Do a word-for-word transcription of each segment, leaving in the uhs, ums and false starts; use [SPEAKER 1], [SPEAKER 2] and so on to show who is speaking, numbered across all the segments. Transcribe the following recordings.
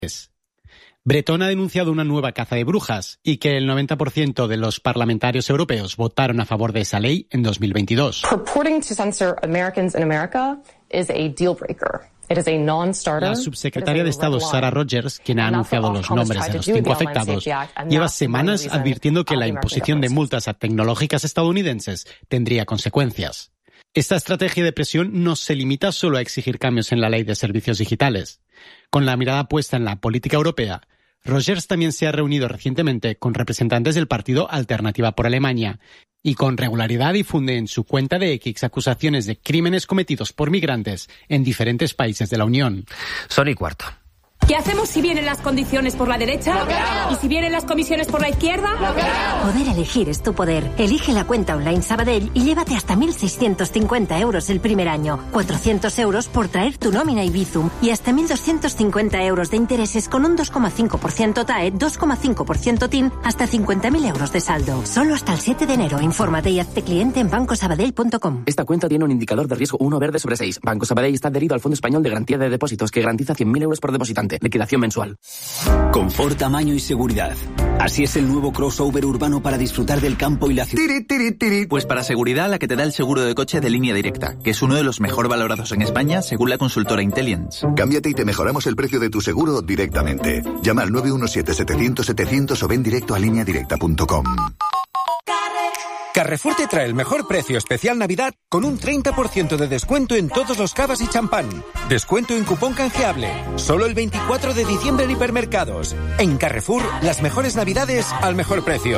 [SPEAKER 1] Bretón ha denunciado una nueva caza de brujas y que el noventa por ciento de los parlamentarios europeos votaron a favor de esa ley en dos mil veintidós.
[SPEAKER 2] Purporting to censor Americans in America is a deal breaker.
[SPEAKER 1] La subsecretaria de Estado Sarah Rogers, quien ha anunciado los nombres de los cinco afectados, lleva semanas advirtiendo que la imposición de multas tecnológicas estadounidenses tendría consecuencias. Esta estrategia de presión no se limita solo a exigir cambios en la ley de servicios digitales. Con la mirada puesta en la política europea, Rogers también se ha reunido recientemente con representantes del partido Alternativa por Alemania y con regularidad difunde en su cuenta de X acusaciones de crímenes cometidos por migrantes en diferentes países de la Unión.
[SPEAKER 3] Son y cuarto.
[SPEAKER 4] ¿Qué hacemos si vienen las condiciones por la derecha? ¿Y si vienen las comisiones por la izquierda?
[SPEAKER 5] Poder elegir es tu poder. Elige la cuenta online Sabadell y llévate hasta mil seiscientos cincuenta euros el primer año, cuatrocientos euros por traer tu nómina y Bizum y hasta mil doscientos cincuenta euros de intereses con un dos coma cinco por ciento T A E, dos coma cinco por ciento T I N, hasta cincuenta mil euros de saldo. Solo hasta el siete de enero. Infórmate y hazte cliente en banco sabadell punto com.
[SPEAKER 6] Esta cuenta tiene un indicador de riesgo uno verde sobre seis. Banco Sabadell está adherido al Fondo Español de Garantía de Depósitos que garantiza cien mil euros por depositante. Liquidación mensual.
[SPEAKER 7] Confort, tamaño y seguridad. Así es el nuevo crossover urbano para disfrutar del campo y la ciudad.
[SPEAKER 8] Tiri, tiri, tiri. Pues para seguridad, la que te da el seguro de coche de Línea Directa, que es uno de los mejor valorados en España según la consultora Intelliance.
[SPEAKER 9] Cámbiate y te mejoramos el precio de tu seguro directamente. Llama al nueve uno siete, setecientos, setecientos o ven directo a línea directa punto com.
[SPEAKER 10] Carrefour te trae el mejor precio especial Navidad con un treinta por ciento de descuento en todos los cavas y champán. Descuento en cupón canjeable. Solo el veinticuatro de diciembre en hipermercados. En Carrefour, las mejores Navidades al mejor precio.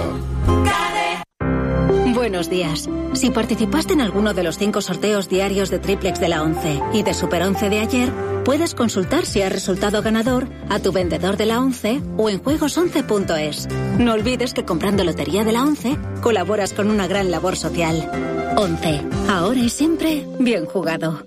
[SPEAKER 11] Buenos días. Si participaste en alguno de los cinco sorteos diarios de Triplex de la ONCE y de Super once de ayer, puedes consultar si has resultado ganador a tu vendedor de la ONCE o en juegos once punto es. No olvides que comprando Lotería de la ONCE colaboras con una gran labor social. ONCE. Ahora y siempre, bien jugado.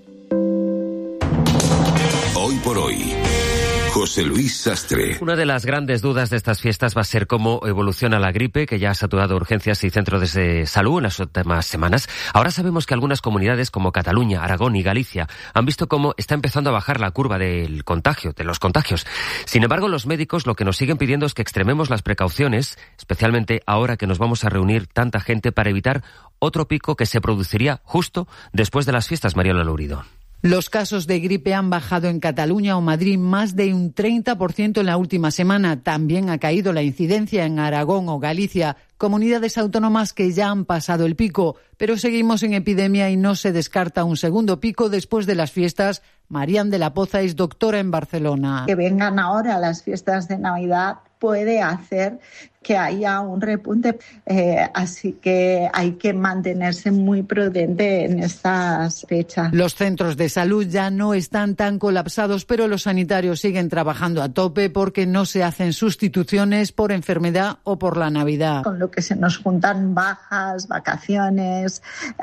[SPEAKER 12] Hoy por hoy. José Luis Sastre.
[SPEAKER 3] Una de las grandes dudas de estas fiestas va a ser cómo evoluciona la gripe, que ya ha saturado urgencias y centros de salud en las últimas semanas. Ahora sabemos que algunas comunidades como Cataluña, Aragón y Galicia han visto cómo está empezando a bajar la curva del contagio, de los contagios. Sin embargo, los médicos lo que nos siguen pidiendo es que extrememos las precauciones, especialmente ahora que nos vamos a reunir tanta gente para evitar otro pico que se produciría justo después de las fiestas. Mariola Lourido.
[SPEAKER 13] Los casos de gripe han bajado en Cataluña o Madrid más de un treinta por ciento en la última semana. También ha caído la incidencia en Aragón o Galicia, comunidades autónomas que ya han pasado el pico. Pero seguimos en epidemia y no se descarta un segundo pico después de las fiestas. Marian de la Poza es doctora en Barcelona.
[SPEAKER 14] Que vengan ahora las fiestas de Navidad puede hacer que haya un repunte, eh, así que hay que mantenerse muy prudente en estas fechas.
[SPEAKER 13] Los centros de salud ya no están tan colapsados, pero los sanitarios siguen trabajando a tope porque no se hacen sustituciones por enfermedad o por la Navidad.
[SPEAKER 14] Con lo que se nos juntan bajas, vacaciones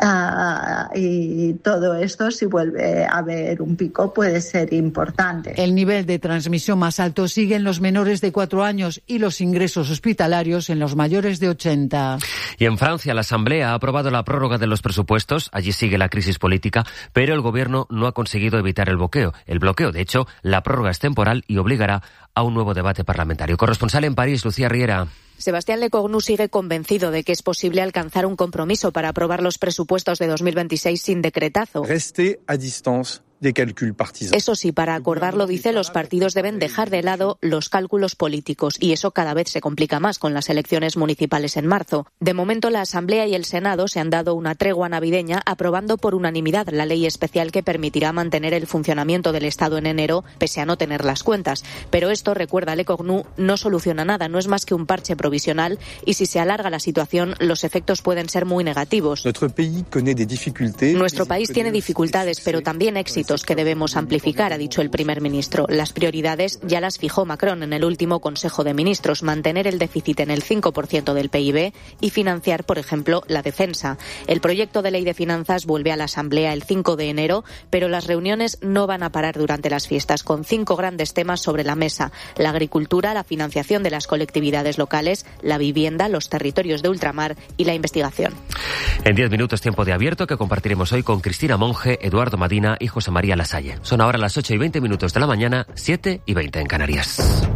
[SPEAKER 14] uh, y todo esto, si vuelve a haber un pico puede ser importante.
[SPEAKER 13] El nivel de transmisión más alto sigue en los menores de cuatro años y los ingresos hospitalarios en los mayores de ochenta.
[SPEAKER 3] Y en Francia, la Asamblea ha aprobado la prórroga de los presupuestos. Allí sigue la crisis política, pero el gobierno no ha conseguido evitar el bloqueo. El bloqueo, de hecho, la prórroga es temporal y obligará a un nuevo debate parlamentario. Corresponsal en París, Lucía Riera.
[SPEAKER 15] Sebastián Lecornu sigue convencido de que es posible alcanzar un compromiso para aprobar los presupuestos de dos mil veintiséis sin decretazo.
[SPEAKER 16] Rester a distancia de cálculos partisans.
[SPEAKER 15] Eso sí, para acordarlo, dice, los partidos deben dejar de lado los cálculos políticos y eso cada vez se complica más con las elecciones municipales en marzo. De momento, la Asamblea y el Senado se han dado una tregua navideña aprobando por unanimidad la ley especial que permitirá mantener el funcionamiento del Estado en enero, pese a no tener las cuentas. Pero esto, recuerda Lecornu, no soluciona nada, no es más que un parche provisional y si se alarga la situación, los efectos pueden ser muy negativos. Nuestro país tiene dificultades, pero también éxitos que debemos amplificar, ha dicho el primer ministro. Las prioridades ya las fijó Macron en el último Consejo de Ministros, mantener el déficit en el cinco por ciento del P I B y financiar, por ejemplo, la defensa. El proyecto de ley de finanzas vuelve a la Asamblea el cinco de enero, pero las reuniones no van a parar durante las fiestas, con cinco grandes temas sobre la mesa: la agricultura, la financiación de las colectividades locales, la vivienda, los territorios de ultramar y la investigación.
[SPEAKER 3] En diez minutos, tiempo de abierto que compartiremos hoy con Cristina Monge, Eduardo Madina y José María María Lasalle. Son ahora las ocho y veinte minutos de la mañana, siete y veinte en Canarias.